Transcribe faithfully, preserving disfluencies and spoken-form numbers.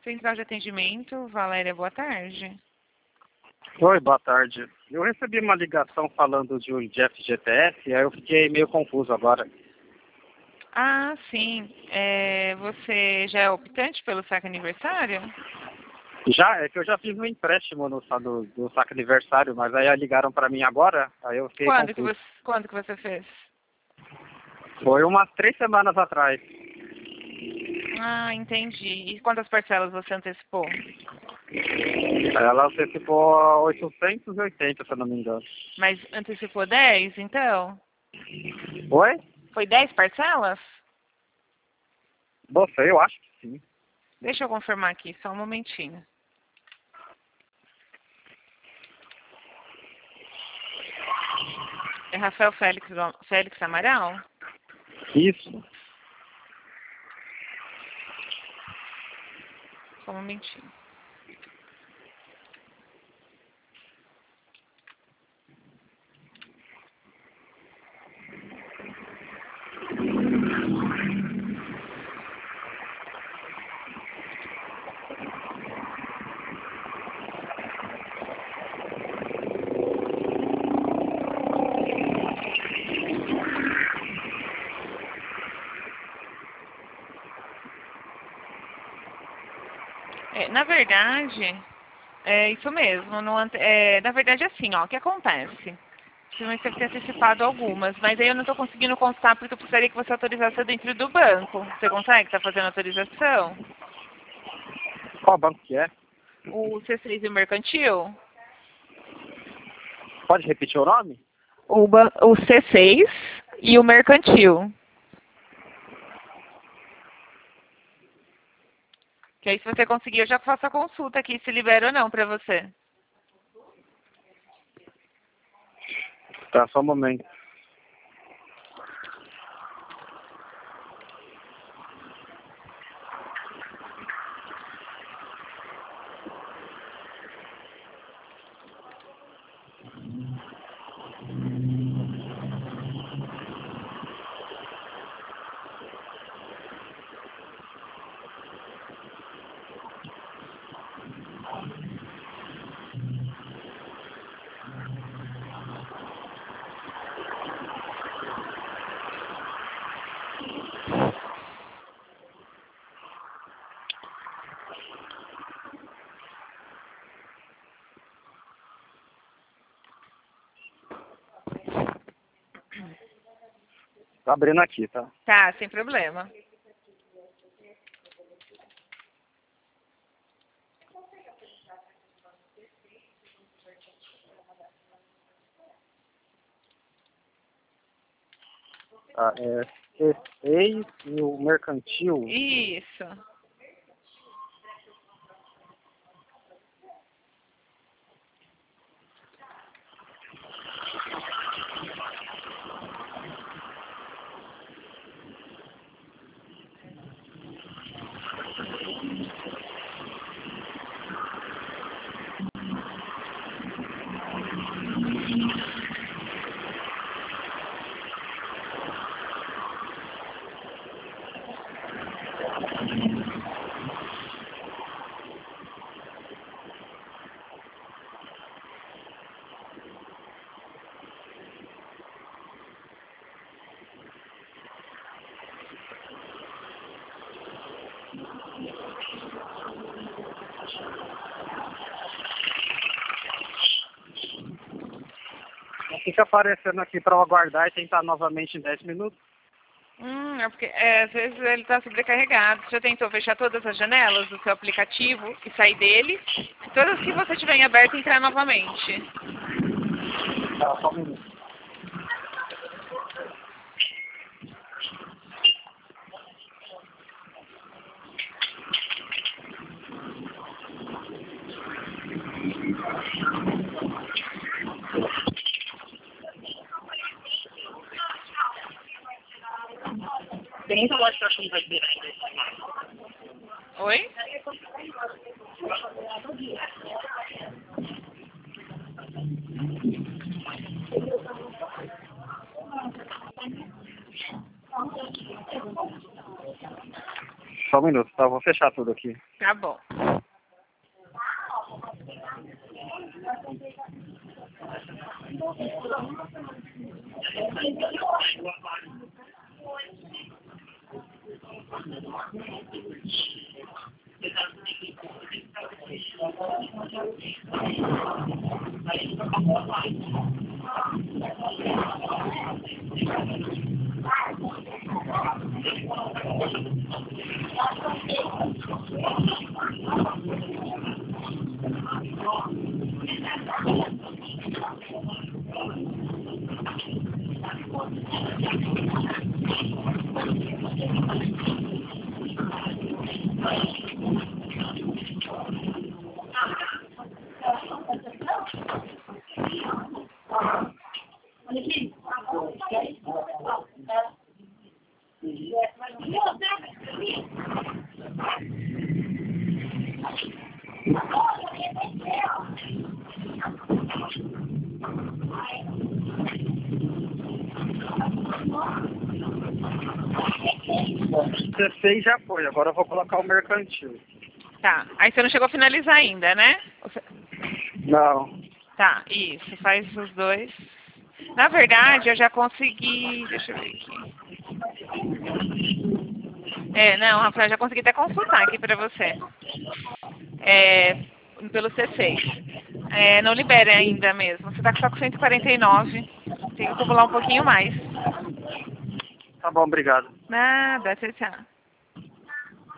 Central de atendimento, Valéria, boa tarde. Oi, boa tarde. Eu recebi uma ligação falando de um de F G T S, aí eu fiquei meio confuso agora. Ah, sim. É, você já é optante pelo saque aniversário? Já, é que eu já fiz um empréstimo no, do, do saque aniversário, mas aí ligaram para mim agora, aí eu fiquei Quando que confuso. você, quando que você fez? Foi umas três semanas atrás. Ah, entendi. E quantas parcelas você antecipou? Ela antecipou oitocentos e oitenta, se eu não me engano. Mas antecipou dez, então? Oi? Foi dez parcelas? Você, eu acho que sim. Deixa eu confirmar aqui, só um momentinho. É Rafael Félix, Félix Amaral? Isso. Só um momentinho. É, na verdade, é isso mesmo. No, é, na verdade, é assim, ó, o que acontece? Você deve ter antecipado algumas, mas aí eu não estou conseguindo constar porque eu precisaria que você autorizasse dentro do banco. Você consegue estar fazendo autorização? Qual banco que é? O C seis e o Mercantil? Pode repetir o nome? O, o C seis e o Mercantil. Que aí se você conseguir, eu já faço a consulta aqui, se libera ou não para você. Tá, só um momento. Tá abrindo aqui, tá? Tá, sem problema. Ah, é C seis e o Mercantil. Isso. Fica aparecendo aqui para eu aguardar e tentar novamente em dez minutos. Hum, é porque é, às vezes ele está sobrecarregado. Você já tentou fechar todas as janelas do seu aplicativo e sair dele? Todas que você tiver em aberto, entrar novamente. Tá, só um minuto. Tem muita loja que eu acho que não vai virar ainda. Oi? Só um minuto, tá? Vou fechar tudo aqui. Tá bom. dezesseis já foi, agora eu vou colocar o mercantil. Tá. Aí você não chegou a finalizar ainda, né? Você... Não. Tá, isso. Faz os dois. Na verdade, eu já consegui... Deixa eu ver aqui. É, não, Rafael, já consegui até consultar aqui pra você. É, pelo C seis. É, não libera ainda mesmo. Você tá só com cento e quarenta e nove. Tem que acumular um pouquinho mais. Tá bom, obrigado. Nada, tchau, tchau.